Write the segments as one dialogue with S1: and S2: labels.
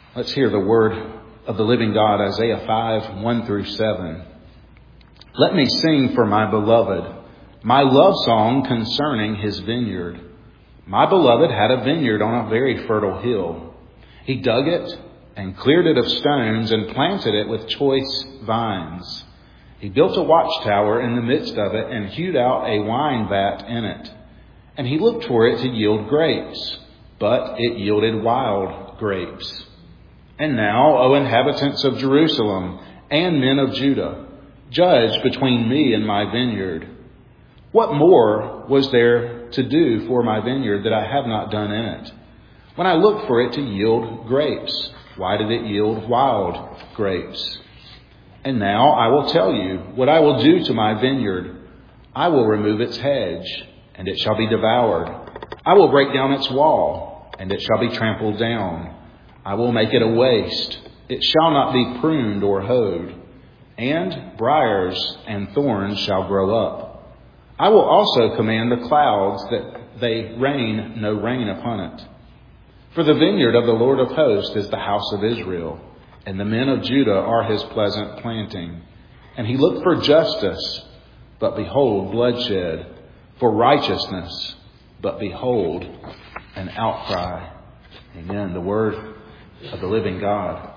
S1: Let's hear the word of the living God, Isaiah 5, 1 through 7. Let me sing for my beloved, my love song concerning his vineyard. My beloved had a vineyard on a very fertile hill. He dug it and cleared it of stones and planted it with choice vines. He built a watchtower in the midst of it and hewed out a wine vat in it. And he looked for it to yield grapes, but it yielded wild grapes. And now, O inhabitants of Jerusalem and men of Judah, judge between me and my vineyard. What more was there to do for my vineyard that I have not done in it? When I looked for it to yield grapes, why did it yield wild grapes? And now I will tell you what I will do to my vineyard. I will remove its hedge, and it shall be devoured. I will break down its wall, and it shall be trampled down. I will make it a waste. It shall not be pruned or hoed. And briars and thorns shall grow up. I will also command the clouds that they rain no rain upon it. For the vineyard of the Lord of hosts is the house of Israel, and the men of Judah are his pleasant planting. And he looked for justice, but behold, bloodshed, for righteousness, but behold, an outcry. Amen. The word of the living God.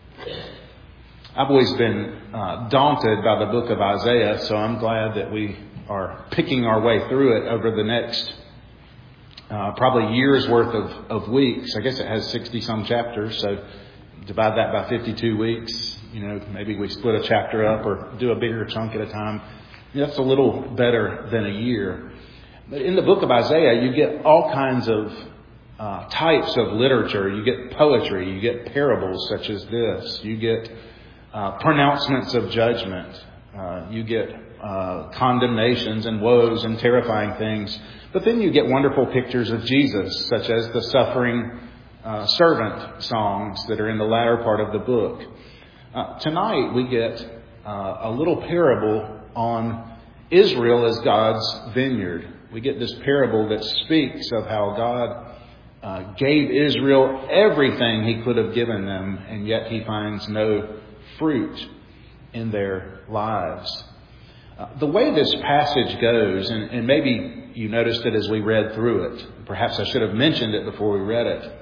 S1: I've always been daunted by the book of Isaiah, so I'm glad that we are picking our way through it over the next probably year's worth of weeks. I guess it has 60-some chapters, so divide that by 52 weeks. Maybe we split a chapter up or do a bigger chunk at a time. That's a little better than a year. But in the book of Isaiah, you get all kinds of types of literature. You get poetry, you get parables such as this, you get pronouncements of judgment, you get condemnations and woes and terrifying things. But then you get wonderful pictures of Jesus, such as the suffering servant songs that are in the latter part of the book. Tonight we get a little parable on Israel as God's vineyard. We get this parable that speaks of how God gave Israel everything he could have given them, and yet he finds no fruit in their lives. The way this passage goes, and maybe you noticed it as we read through it. Perhaps I should have mentioned it before we read it.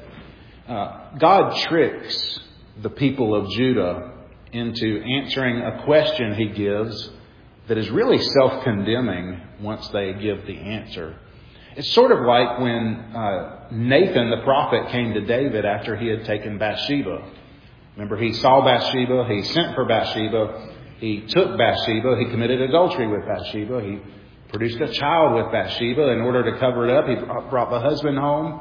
S1: God tricks the people of Judah into answering a question he gives that is really self-condemning once they give the answer. It's sort of like when Nathan the prophet came to David after he had taken Bathsheba. Remember, he saw Bathsheba, he sent for Bathsheba, he took Bathsheba, he committed adultery with Bathsheba, he produced a child with Bathsheba. In order to cover it up, he brought the husband home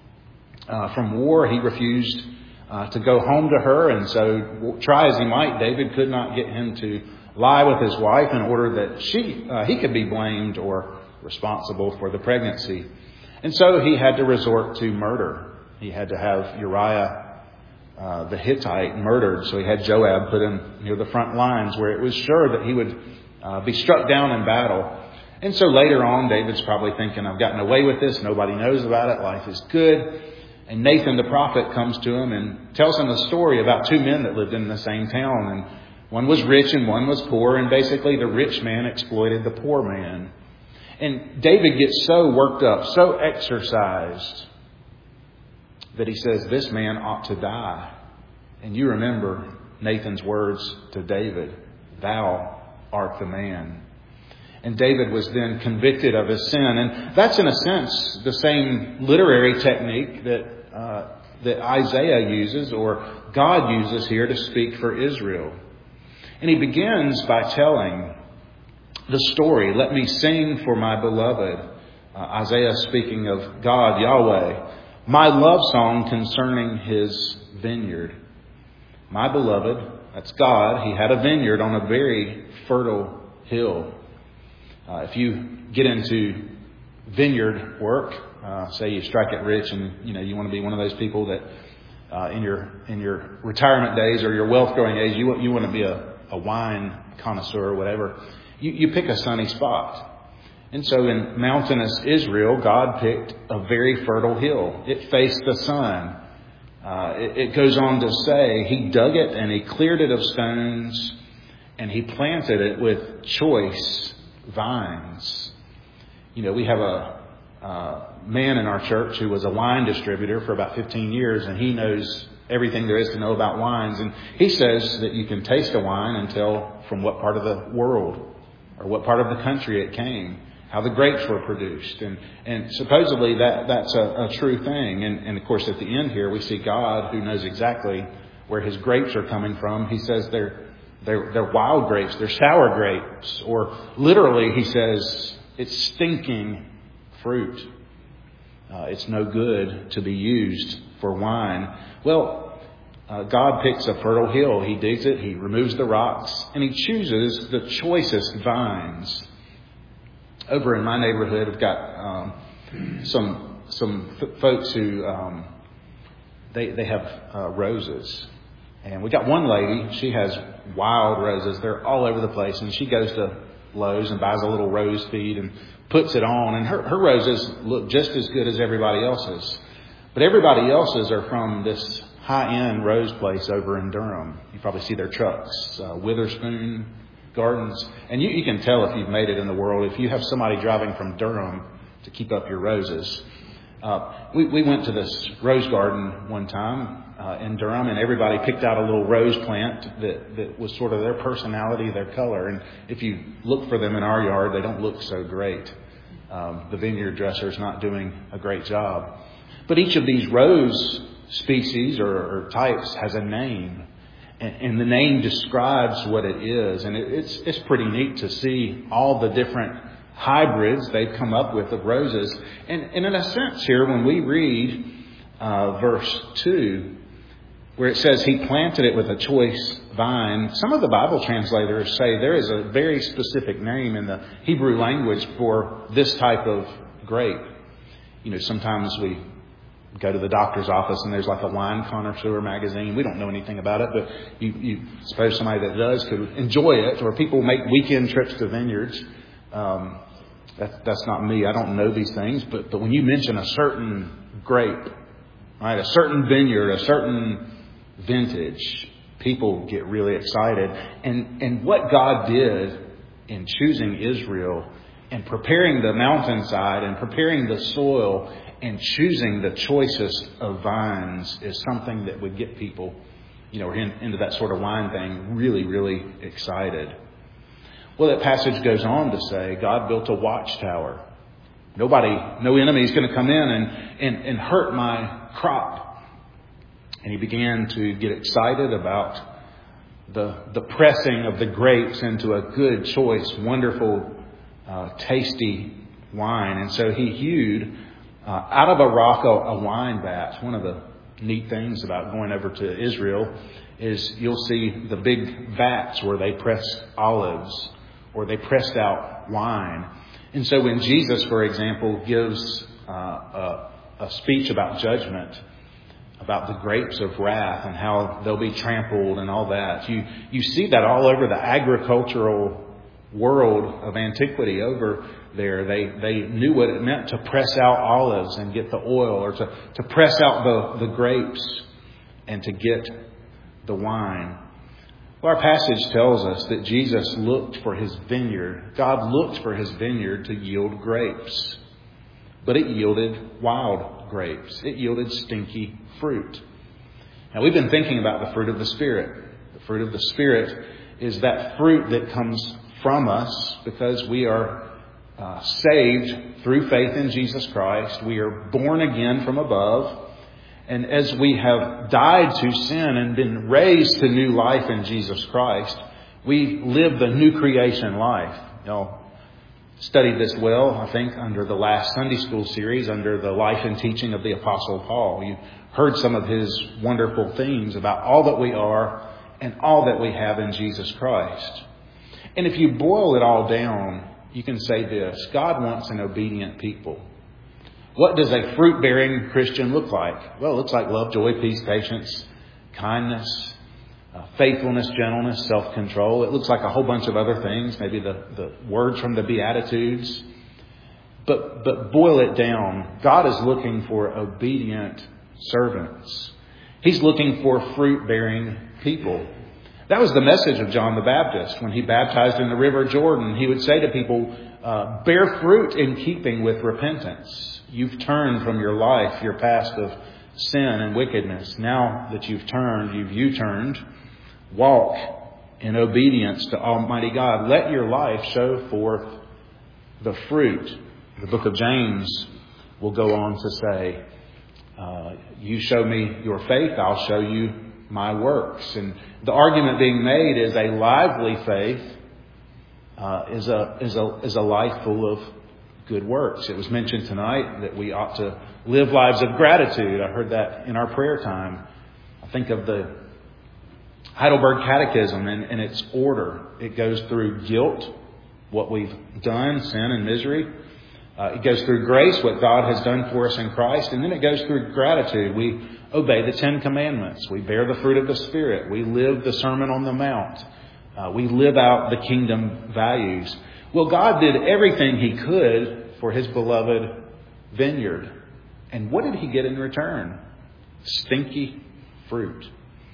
S1: from war. He refused to go home to her, and so try as he might, David could not get him to lie with his wife in order that he could be blamed or responsible for the pregnancy. And so he had to resort to murder. He had to have Uriah the Hittite murdered. So he had Joab put him near the front lines where it was sure that he would be struck down in battle. And so later on, David's probably thinking, I've gotten away with this. Nobody knows about it. Life is good. And Nathan the prophet comes to him and tells him a story about two men that lived in the same town. And one was rich and one was poor. And basically the rich man exploited the poor man. And David gets so worked up, so exercised, that he says, this man ought to die. And you remember Nathan's words to David, thou art the man. And David was then convicted of his sin. And that's in a sense the same literary technique that Isaiah uses, or God uses here to speak for Israel. And he begins by telling the story, let me sing for my beloved. Isaiah speaking of God, Yahweh, my love song concerning his vineyard. My beloved, that's God, he had a vineyard on a very fertile hill. If you get into vineyard work, say you strike it rich and you want to be one of those people that in your retirement days or your wealth growing age, you want to be a wine connoisseur or whatever, you pick a sunny spot. And so in mountainous Israel, God picked a very fertile hill. It faced the sun. It goes on to say, he dug it and he cleared it of stones and he planted it with choice vines. You know, we have a man in our church who was a wine distributor for about 15 years, and he knows everything there is to know about wines. And he says that you can taste a wine and tell from what part of the world or what part of the country it came, how the grapes were produced. And supposedly that's a true thing. And of course, at the end here, we see God, who knows exactly where his grapes are coming from. He says they're wild grapes, they're sour grapes, or literally he says it's stinking fruit. It's no good to be used for wine. Well, God picks a fertile hill. He digs it, he removes the rocks, and he chooses the choicest vines. Over in my neighborhood, I've got some folks who they have roses. And we got one lady, she has wild roses. They're all over the place. And she goes to Lowe's and buys a little rose feed and puts it on. And her roses look just as good as everybody else's. But everybody else's are from this high-end rose place over in Durham. You probably see their trucks, Witherspoon Gardens. And you can tell if you've made it in the world if you have somebody driving from Durham to keep up your roses. We went to this rose garden one time in Durham, and everybody picked out a little rose plant that was sort of their personality, their color. And if you look for them in our yard, they don't look so great. The vineyard dresser's not doing a great job. But each of these rose species or types has a name. And the name describes what it is. And it's pretty neat to see all the different hybrids they've come up with of roses. And in a sense here, when we read verse 2, where it says he planted it with a choice vine, some of the Bible translators say there is a very specific name in the Hebrew language for this type of grape. You know, sometimes we go to the doctor's office and there's like a wine connoisseur magazine. We don't know anything about it, but you suppose somebody that does could enjoy it. Or people make weekend trips to vineyards. That's not me. I don't know these things. But when you mention a certain grape, right, a certain vineyard, a certain vintage, people get really excited. And what God did in choosing Israel and preparing the mountainside and preparing the soil and choosing the choicest of vines is something that would get people, you know, into that sort of wine thing really, really excited. Well, that passage goes on to say God built a watchtower. No enemy is going to come in and hurt my crop. And he began to get excited about the pressing of the grapes into a good, choice, wonderful, tasty wine. And so he hewed out of a rock a wine vat. One of the neat things about going over to Israel is you'll see the big vats where they press olives or they pressed out wine. And so when Jesus, for example, gives a speech about judgment, about the grapes of wrath and how they'll be trampled and all that, you see that all over the agricultural world of antiquity over there. They knew what it meant to press out olives and get the oil, or to press out the grapes and to get the wine. Well, our passage tells us that Jesus looked for his vineyard. God looked for his vineyard to yield grapes. But it yielded wild grapes. It yielded stinky fruit. Now, we've been thinking about the fruit of the Spirit. The fruit of the Spirit is that fruit that comes from us because we are saved through faith in Jesus Christ. We are born again from above. And as we have died to sin and been raised to new life in Jesus Christ, we live the new creation life. Y'all studied this well, I think, under the last Sunday school series, under the life and teaching of the Apostle Paul. You heard some of his wonderful themes about all that we are and all that we have in Jesus Christ. And if you boil it all down, you can say this: God wants an obedient people. What does a fruit-bearing Christian look like? Well, it looks like love, joy, peace, patience, kindness, faithfulness, gentleness, self-control. It looks like a whole bunch of other things, maybe the words from the Beatitudes. But boil it down. God is looking for obedient servants. He's looking for fruit-bearing people. That was the message of John the Baptist. When he baptized in the River Jordan, he would say to people, bear fruit in keeping with repentance. You've turned from your life, your past of sin and wickedness. Now that you've turned, you've U-turned, walk in obedience to Almighty God. Let your life show forth the fruit. The book of James will go on to say, you show me your faith, I'll show you my works. And the argument being made is a lively faith is a life full of good works. It was mentioned tonight that we ought to live lives of gratitude. I heard that in our prayer time. I think of the Heidelberg Catechism and its order. It goes through guilt, what we've done, sin and misery. It goes through grace, what God has done for us in Christ. And then it goes through gratitude. We obey the 10 Commandments. We bear the fruit of the Spirit. We live the Sermon on the Mount. We live out the kingdom values. Well, God did everything He could for His beloved vineyard. And what did He get in return? Stinky fruit.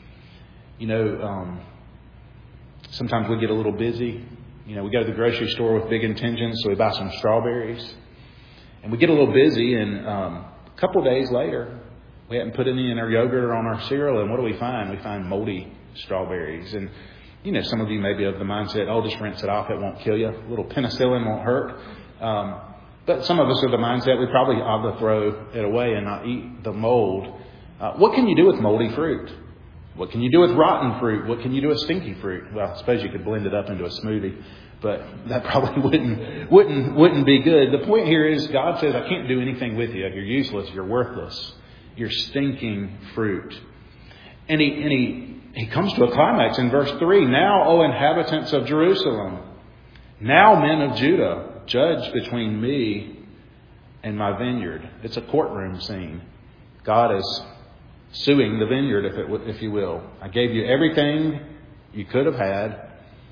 S1: Sometimes we get a little busy. We go to the grocery store with big intentions, so we buy some strawberries. And we get a little busy, and a couple of days later, we hadn't put any in our yogurt or on our cereal, and what do we find? We find moldy strawberries. And, some of you may be of the mindset, just rinse it off, it won't kill you. A little penicillin won't hurt. But some of us are the mindset, we probably ought to throw it away and not eat the mold. What can you do with moldy fruit? What can you do with rotten fruit? What can you do with stinky fruit? Well, I suppose you could blend it up into a smoothie, but that probably wouldn't be good. The point here is God says, I can't do anything with you. You're useless. You're worthless. You're stinking fruit. And he comes to a climax in verse 3. Now, O inhabitants of Jerusalem, now men of Judah, judge between me and my vineyard. It's a courtroom scene. God is suing the vineyard, if you will. I gave you everything you could have had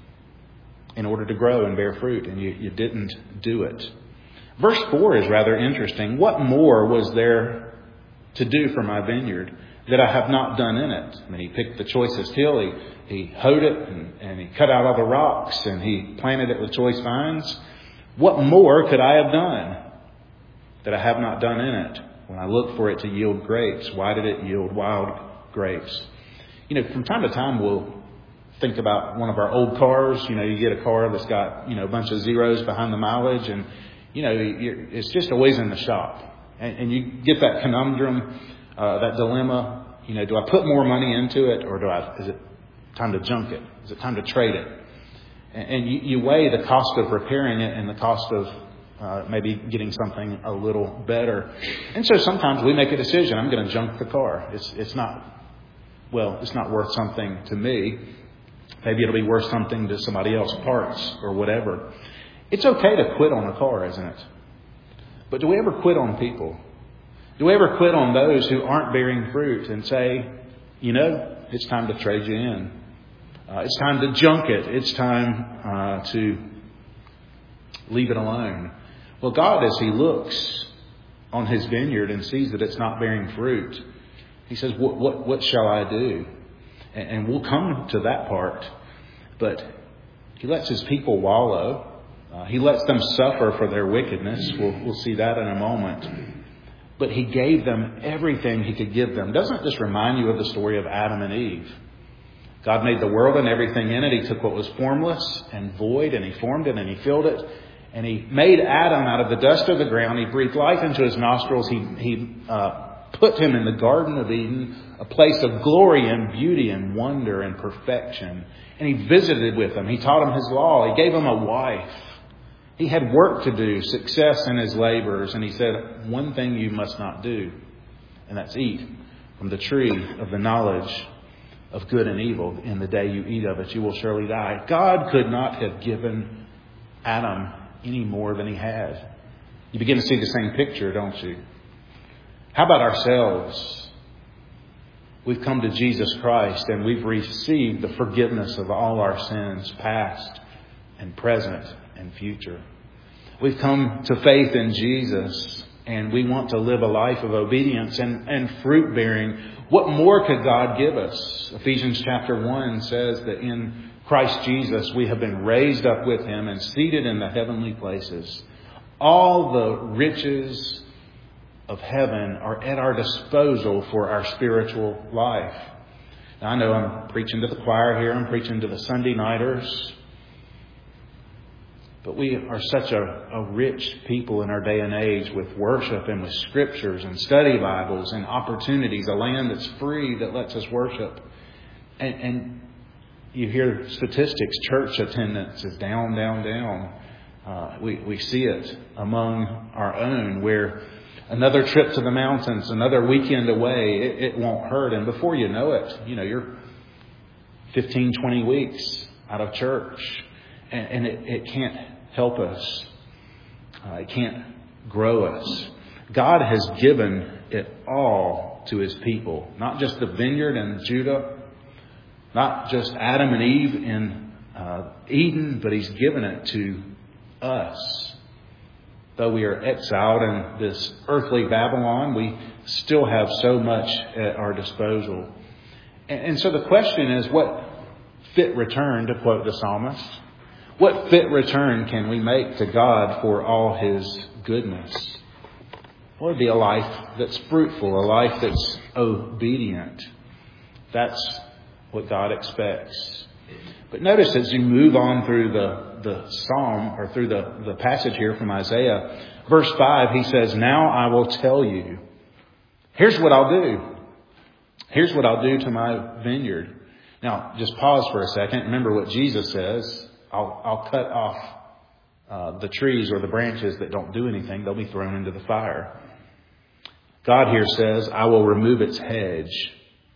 S1: in order to grow and bear fruit, and you didn't do it. Verse 4 is rather interesting. What more was there to do for my vineyard that I have not done in it? I mean, he picked the choicest hill, he hoed it, and he cut out all the rocks, and he planted it with choice vines. What more could I have done that I have not done in it? When I looked for it to yield grapes, why did it yield wild grapes? From time to time we'll think about one of our old cars. You get a car that's got, a bunch of zeros behind the mileage, and, it's just always in the shop. And you get that conundrum, that dilemma, do I put more money into it, or is it time to junk it? Is it time to trade it? And you weigh the cost of repairing it and the cost of maybe getting something a little better. And so sometimes we make a decision. I'm going to junk the car. It's not worth something to me. Maybe it'll be worth something to somebody else, parts or whatever. It's okay to quit on a car, isn't it? But do we ever quit on people? Do we ever quit on those who aren't bearing fruit and say, it's time to trade you in. It's time to junk it. It's time to leave it alone. Well, God, as He looks on His vineyard and sees that it's not bearing fruit, He says, what shall I do? And we'll come to that part. But He lets His people wallow. He lets them suffer for their wickedness. We'll see that in a moment. But He gave them everything He could give them. Doesn't this remind you of the story of Adam and Eve? God made the world and everything in it. He took what was formless and void, and He formed it and He filled it. And He made Adam out of the dust of the ground. He breathed life into his nostrils. He put him in the Garden of Eden, a place of glory and beauty and wonder and perfection. And He visited with him. He taught him His law. He gave him a wife. He had work to do, success in his labors. And He said, one thing you must not do, and that's eat from the tree of the knowledge of good and evil. In the day you eat of it, you will surely die. God could not have given Adam any more than He had. You begin to see the same picture, don't you? How about ourselves? We've come to Jesus Christ and we've received the forgiveness of all our sins, past and present and future. We've come to faith in Jesus and we want to live a life of obedience and fruit bearing, what more could God give us? Ephesians chapter 1 says that in Christ Jesus we have been raised up with Him and seated in the heavenly places. All the riches of heaven are at our disposal for our spiritual life. Now, I know I'm preaching to the choir here. I'm preaching to the Sunday nighters. But we are such a rich people in our day and age with worship and with scriptures and study Bibles and opportunities, a land that's free that lets us worship. And you hear statistics, church attendance is down, down, down. We see it among our own, where another trip to the mountains, another weekend away, it won't hurt. And before you know it, you're 15, 20 weeks out of church. And it can't help us. It can't grow us. God has given it all to His people. Not just the vineyard in Judah, not just Adam and Eve in Eden, but He's given it to us. Though we are exiled in this earthly Babylon, we still have so much at our disposal. And so the question is, what fit return, to quote the psalmist, what fit return can we make to God for all His goodness? Well, it'd be a life that's fruitful, a life that's obedient. That's what God expects. But notice as you move on through the psalm, or through the passage here from Isaiah, verse 5, he says, "Now I will tell you, here's what I'll do. Here's what I'll do to my vineyard." Now, just pause for a second. Remember what Jesus says. I'll cut off the trees or the branches that don't do anything. They'll be thrown into the fire. God here says, "I will remove its hedge,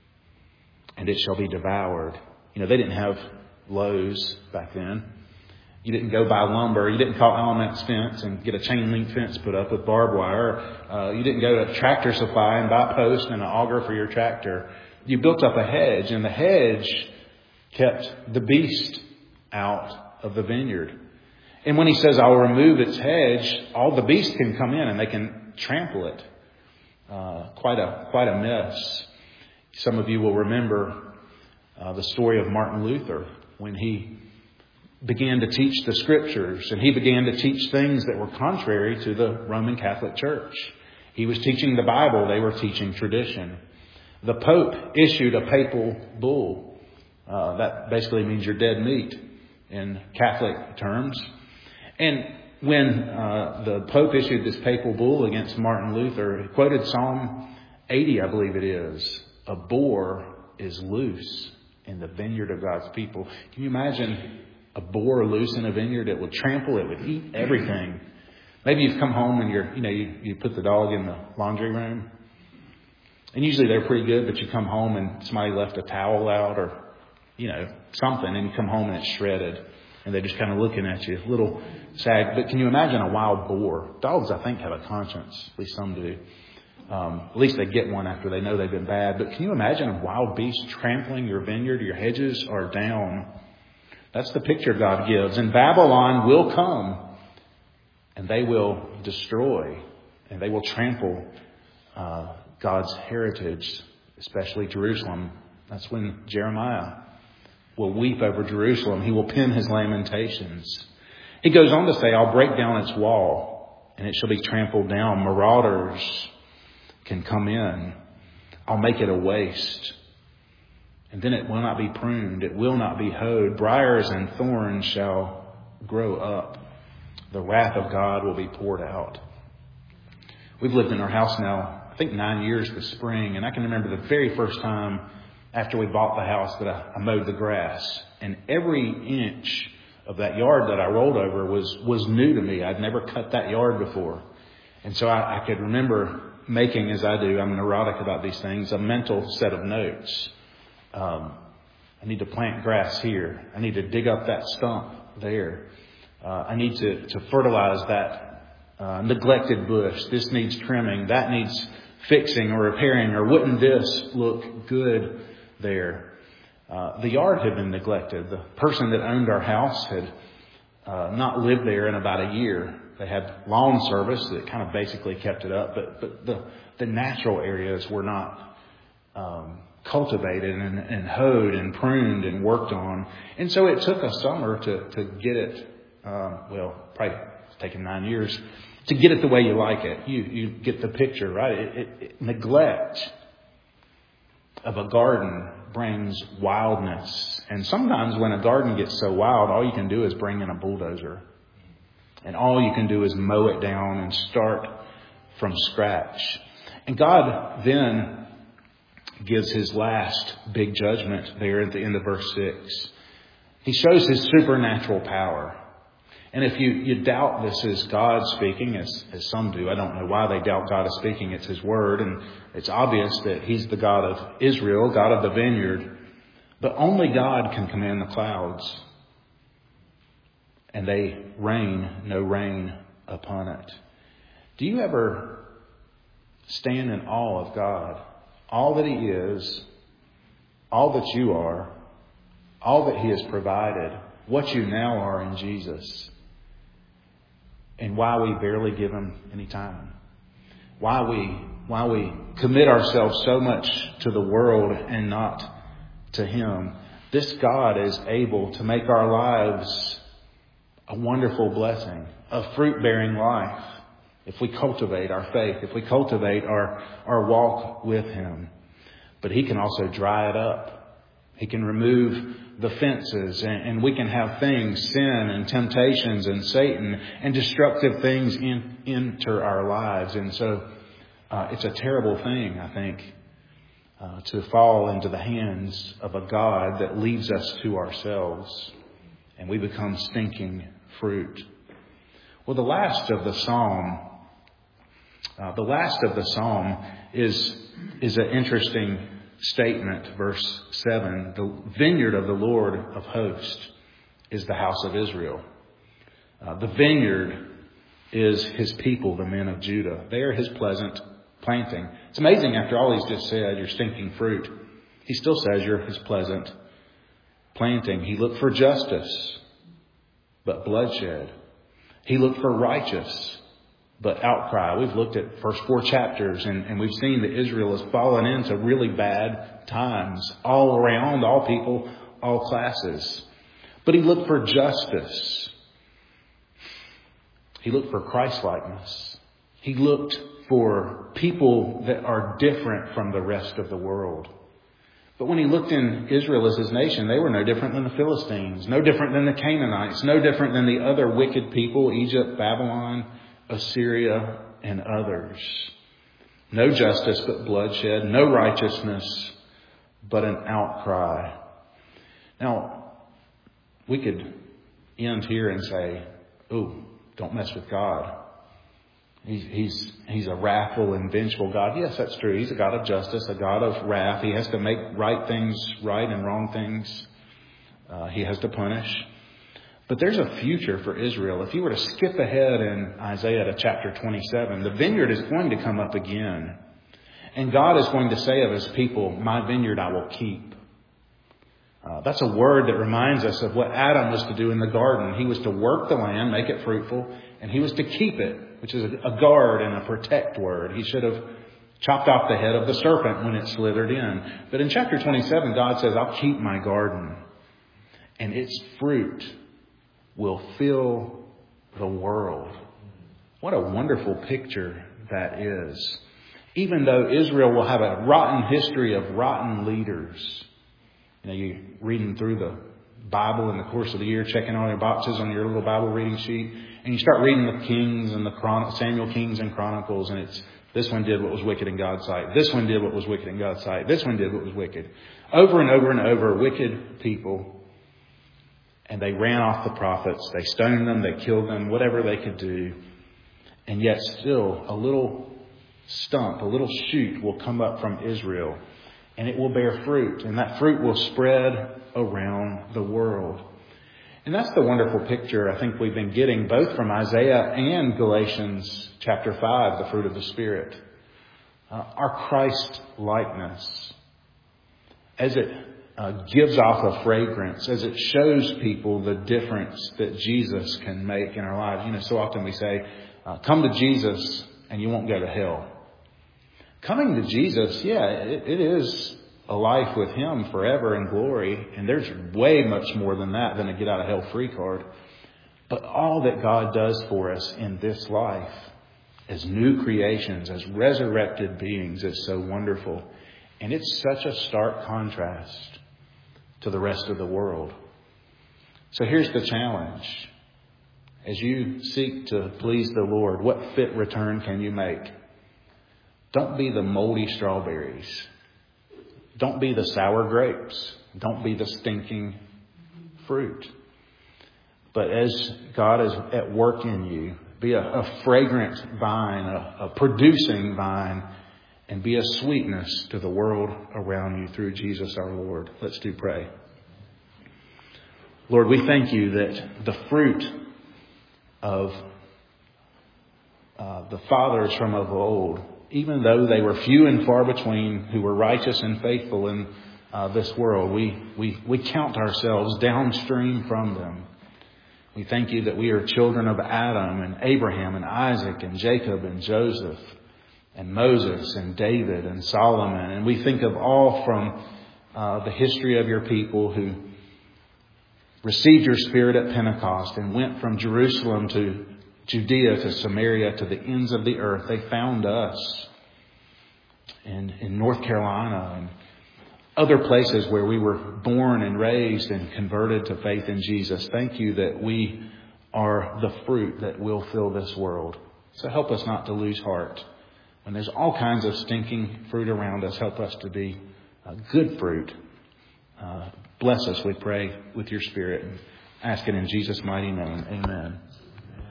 S1: and it shall be devoured." They didn't have Lowe's back then. You didn't go buy lumber. You didn't call Elements Fence and get a chain link fence put up with barbed wire. You didn't go to Tractor Supply and buy posts and an auger for your tractor. You built up a hedge, and the hedge kept the beast out of the vineyard. And when he says, "I'll remove its hedge," all the beasts can come in and they can trample it. Quite a mess. Some of you will remember the story of Martin Luther when he began to teach the Scriptures, and he began to teach things that were contrary to the Roman Catholic Church. He was teaching the Bible. They were teaching tradition. The Pope issued a papal bull. That basically means you're dead meat in Catholic terms. And when the Pope issued this papal bull against Martin Luther, he quoted Psalm 80, I believe it is. "A boar is loose in the vineyard of God's people." Can you imagine a boar loose in a vineyard? It would trample, it would eat everything. Maybe you've come home and you put the dog in the laundry room. And usually they're pretty good, but you come home and somebody left a towel out or something, and you come home and it's shredded, and they're just kind of looking at you, a little sad. But can you imagine a wild boar? Dogs, I think, have a conscience. At least some do. At least they get one after they know they've been bad. But can you imagine a wild beast trampling your vineyard? Your hedges are down. That's the picture God gives. And Babylon will come, and they will destroy, and they will trample God's heritage, especially Jerusalem. That's when Jeremiah will weep over Jerusalem. He will pen his lamentations. He goes on to say, "I'll break down its wall, and it shall be trampled down. Marauders can come in. I'll make it a waste. And then it will not be pruned. It will not be hoed. Briars and thorns shall grow up. The wrath of God will be poured out." We've lived in our house now, I think 9 years this spring. And I can remember the very first time after we bought the house that I mowed the grass. And every inch of that yard that I rolled over was new to me. I'd never cut that yard before. And so I could remember making, as I do, I'm neurotic about these things, a mental set of notes. I need to plant grass here. I need to dig up that stump there. I need to fertilize that neglected bush. This needs trimming. That needs fixing or repairing. Or wouldn't this look good there? The yard had been neglected. The person that owned our house had not lived there in about a year. They had lawn service that kind of basically kept it up, but the natural areas were not cultivated and hoed and pruned and worked on. And so it took a summer to get it, probably it's taken 9 years, to get it the way you like it. You get the picture, right? Neglect of a garden brings wildness. And sometimes when a garden gets so wild, all you can do is bring in a bulldozer. And all you can do is mow it down and start from scratch. And God then gives his last big judgment there at the end of verse 6. He shows his supernatural power. And if you doubt this is God speaking, as some do, I don't know why they doubt God is speaking. It's his word, and it's obvious that he's the God of Israel, God of the vineyard. But only God can command the clouds, and they rain no rain upon it. Do you ever stand in awe of God? All that he is, all that you are, all that he has provided, what you now are in Jesus, and why we barely give him any time. Why we commit ourselves so much to the world and not to him. This God is able to make our lives a wonderful blessing, a fruit-bearing life, if we cultivate our faith, if we cultivate our walk with him. But he can also dry it up. He can remove the fences, and we can have things, sin and temptations and Satan and destructive things enter our lives. And so it's a terrible thing, I think, to fall into the hands of a God that leaves us to ourselves, and we become stinking fruit. Well, the last of the psalm is an interesting statement, verse 7. The vineyard of the Lord of hosts is the house of Israel. The vineyard is his people, the men of Judah. They are his pleasant planting. It's amazing, after all he's just said, you're stinking fruit, he still says you're his pleasant planting. He looked for justice, but bloodshed. He looked for righteous, but outcry. We've looked at first 4 chapters, and we've seen that Israel has fallen into really bad times all around, all people, all classes. But he looked for justice. He looked for Christ-likeness. He looked for people that are different from the rest of the world. But when he looked in Israel as his nation, they were no different than the Philistines, no different than the Canaanites, no different than the other wicked people, Egypt, Babylon, Assyria, and others. No justice but bloodshed, no righteousness but an outcry. Now, we could end here and say, "Oh, don't mess with God. He's a wrathful and vengeful God." Yes, that's true. He's a God of justice, a God of wrath. He has to make right things right and wrong things he has to punish. But there's a future for Israel. If you were to skip ahead in Isaiah to chapter 27, the vineyard is going to come up again. And God is going to say of his people, "My vineyard I will keep." That's a word that reminds us of what Adam was to do in the garden. He was to work the land, make it fruitful, and he was to keep it, which is a guard and a protect word. He should have chopped off the head of the serpent when it slithered in. But in chapter 27, God says, "I'll keep my garden, and its fruit will fill the world." What a wonderful picture that is. Even though Israel will have a rotten history of rotten leaders. You're reading through the Bible in the course of the year, checking all your boxes on your little Bible reading sheet, and you start reading the Kings and the Samuel, Kings, and Chronicles, and it's this one did what was wicked in God's sight. This one did what was wicked in God's sight. This one did what was wicked. Over and over and over, wicked people. And they ran off the prophets. They stoned them. They killed them. Whatever they could do. And yet still a little stump, a little shoot will come up from Israel. And it will bear fruit. And that fruit will spread around the world. And that's the wonderful picture I think we've been getting both from Isaiah and Galatians chapter 5, the fruit of the Spirit. Our Christ likeness. As it gives off a fragrance, as it shows people the difference that Jesus can make in our lives. So often we say, come to Jesus and you won't go to hell. Coming to Jesus, it is a life with Him forever in glory. And there's way much more than that, than a get out of hell free card. But all that God does for us in this life as new creations, as resurrected beings, is so wonderful. And it's such a stark contrast to the rest of the world. So here's the challenge. As you seek to please the Lord, what fit return can you make? Don't be the moldy strawberries. Don't be the sour grapes. Don't be the stinking fruit. But as God is at work in you, be a fragrant vine, a producing vine, and be a sweetness to the world around you through Jesus our Lord. Let's pray. Lord, we thank you that the fruit of the fathers from of old, even though they were few and far between who were righteous and faithful in this world, we count ourselves downstream from them. We thank you that we are children of Adam and Abraham and Isaac and Jacob and Joseph and Moses and David and Solomon. And we think of all from the history of your people who received your Spirit at Pentecost and went from Jerusalem to Judea to Samaria to the ends of the earth. They found us in North Carolina and other places where we were born and raised and converted to faith in Jesus. Thank you that we are the fruit that will fill this world. So help us not to lose heart. When there's all kinds of stinking fruit around us, help us to be good fruit. Bless us, we pray, with your Spirit. And ask it in Jesus' mighty name. Amen.